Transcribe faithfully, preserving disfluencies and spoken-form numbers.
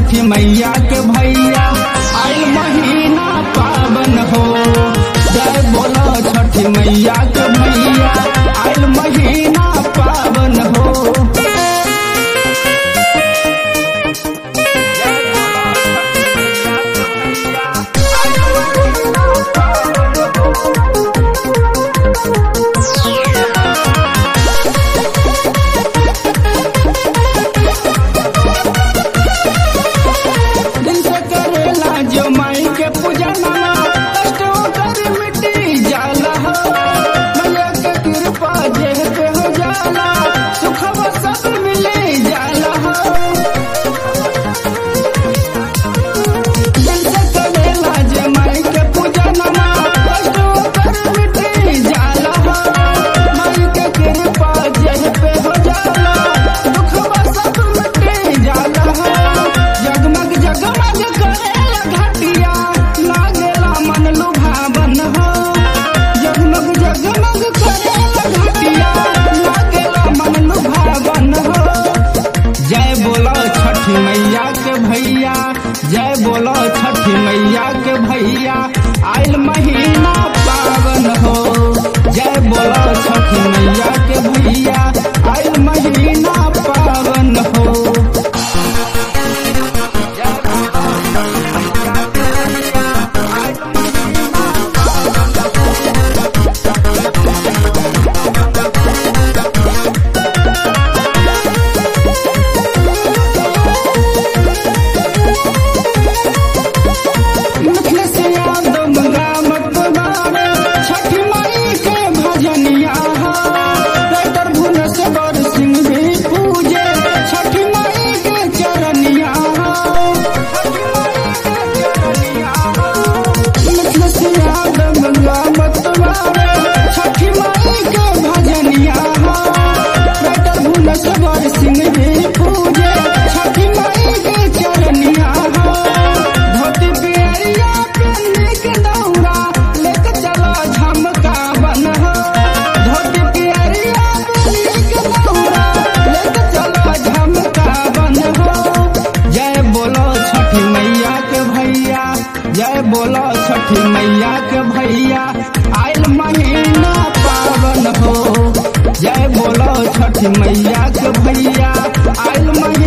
छठी मैया के भैया आइल महीना पावन हो। जय बोलो छठी मैया के भैया आइल महीना पावन हो। भैया जय बोलो छठी मैया के भैया आइल महीना पावन हो। जय बोलो छठी मैया के भैया आइल महीना पावन हो। जय बोलो छठी मैया के भैया आइल महीना पावन हो। जय बोलो छठी मैया के भैया आइल महीना